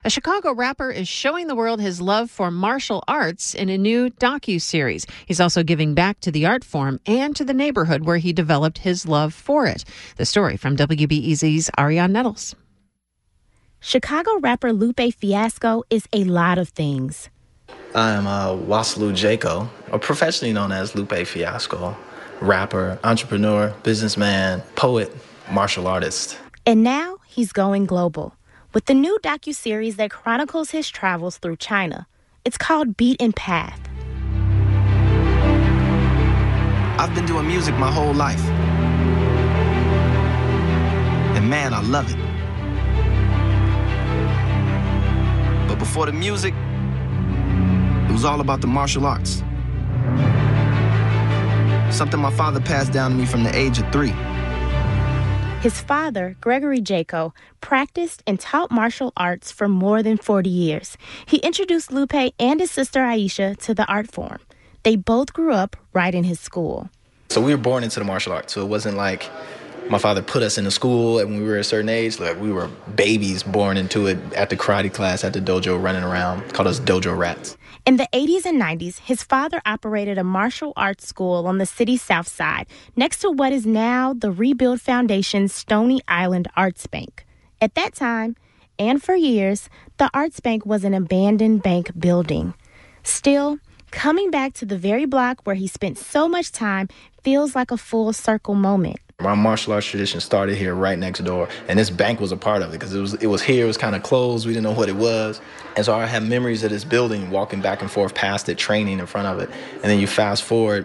A Chicago rapper is showing the world his love for martial arts in a new docuseries. He's also giving back to the art form and to the neighborhood where he developed his love for it. The story from WBEZ's Ariane Nettles. Chicago rapper Lupe Fiasco is a lot of things. I'm Wasalu Jaco, or professionally known as Lupe Fiasco, rapper, entrepreneur, businessman, poet, martial artist. And now he's going global with the new docuseries that chronicles his travels through China. It's called Beaten Path. I've been doing music my whole life. And man, I love it. But before the music, it was all about the martial arts. Something my father passed down to me from the age of 3. His father, Gregory Jaco, practiced and taught martial arts for more than 40 years. He introduced Lupe and his sister Aisha to the art form. They both grew up right in his school. So we were born into the martial arts, so it wasn't like my father put us in the school and when we were a certain age, like we were babies born into it at the karate class, at the dojo running around, called us dojo rats. In the 80s and 90s, his father operated a martial arts school on the city's south side, next to what is now the Rebuild Foundation's Stony Island Arts Bank. At that time, and for years, the Arts Bank was an abandoned bank building. Still, coming back to the very block where he spent so much time feels like a full circle moment. My martial arts tradition started here right next door, and this bank was a part of it because it was here, it was kind of closed, we didn't know what it was. And so I have memories of this building, walking back and forth past it, training in front of it. And then you fast forward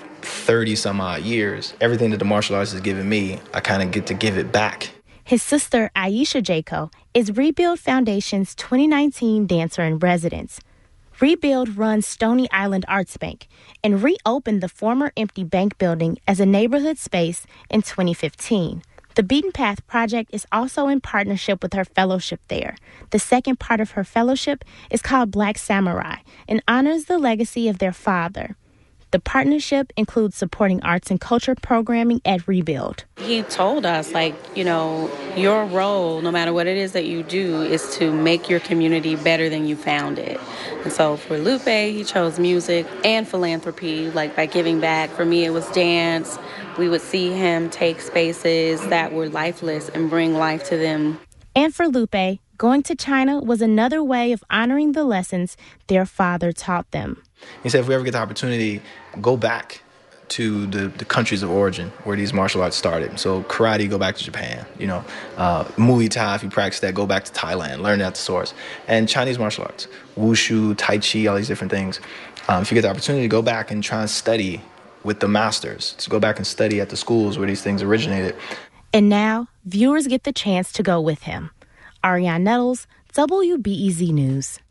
30 some odd years, everything that the martial arts has given me, I kind of get to give it back. His sister, Aisha Jaco, is Rebuild Foundation's 2019 dancer in residence. Rebuild runs Stony Island Arts Bank and reopened the former empty bank building as a neighborhood space in 2015. The Beaten Path project is also in partnership with her fellowship there. The second part of her fellowship is called Black Samurai and honors the legacy of their father. The partnership includes supporting arts and culture programming at Rebuild. He told us, your role, no matter what it is that you do, is to make your community better than you found it. And so for Lupe, he chose music and philanthropy, by giving back. For me, it was dance. We would see him take spaces that were lifeless and bring life to them. And for Lupe, going to China was another way of honoring the lessons their father taught them. He said if we ever get the opportunity, go back to the countries of origin where these martial arts started. So karate, go back to Japan. Muay Thai, if you practice that, go back to Thailand, learn at the source. And Chinese martial arts, wushu, tai chi, all these different things. If you get the opportunity to go back and try and study with the masters, to go back and study at the schools where these things originated. And now, viewers get the chance to go with him. Ariane Nettles, WBEZ News.